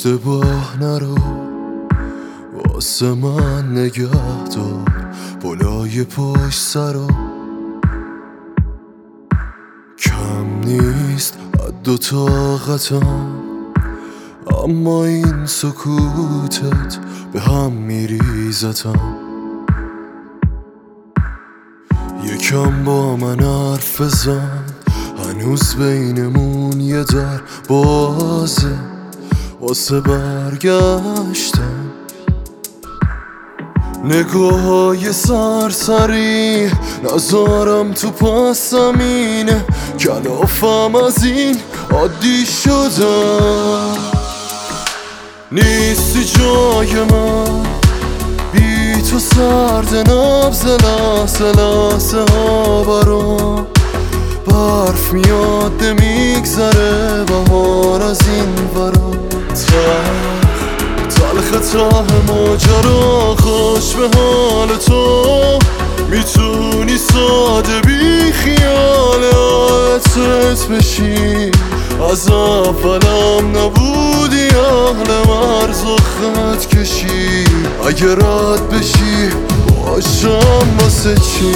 اشتباه نرو، واسه من نگه دار بالای پشت سرا. کم نیست حد و طاقتم، اما این سکوتت به هم میریزتم. یکم با من حرف بزن، هنوز بینمون یه در بازه واسه برگشتن. نگاه‌های سرسری نذارم تو پس زمینه، کلافم از این عادی شدم. نیستی جای من، بی تو سرد نبض لحظه لحظه ها برام. برف میاد میگذره بهار از این ورا. تلخ ته ماجرا، خوش به حال تو. میتونی ساده بی خیال عطرت بشی، از اولم نبودی اهل مرز و خط کشی. اگه رد بشی باشم واسه چی؟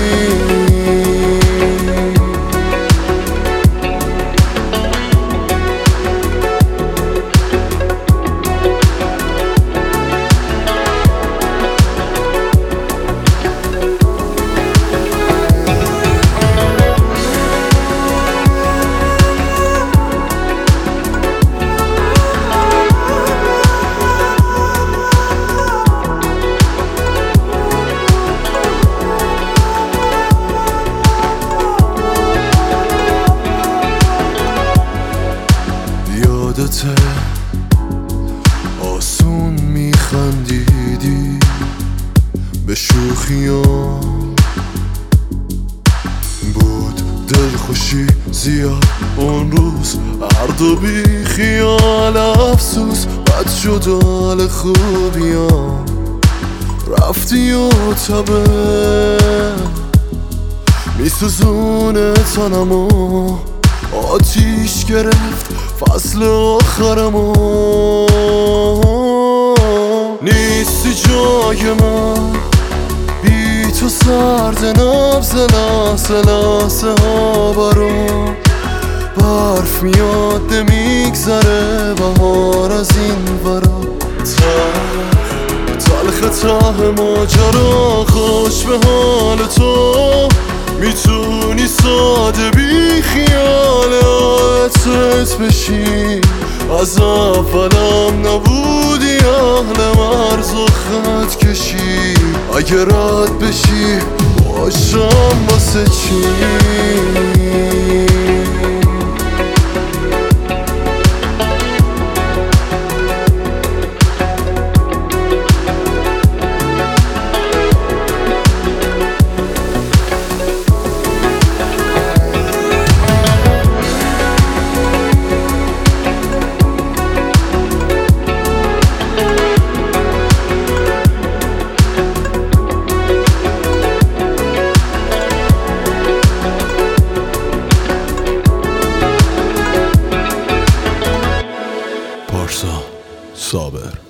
یادته آسون میخندیدی به شوخیام، بود دلخوشی زیاد اون روز، هر دو بی خیال افسوس بد شد حال خوبیام. رفتی و تبه میسوزونه تنمو، آتیش گرفت فصل آخرمو. نیستی جای من، بی تو سرد نبض لحظه لحظه ها برام. برف میاد میگذره بهار از این ورا. تلخ ته ماجرا، خوش به حال تو. میتونی ساده بی خیال عطرت بشی، از اولم نبودی اهل مرز و خط کشی. اگه رد بشی باشم واسه چی؟ صابر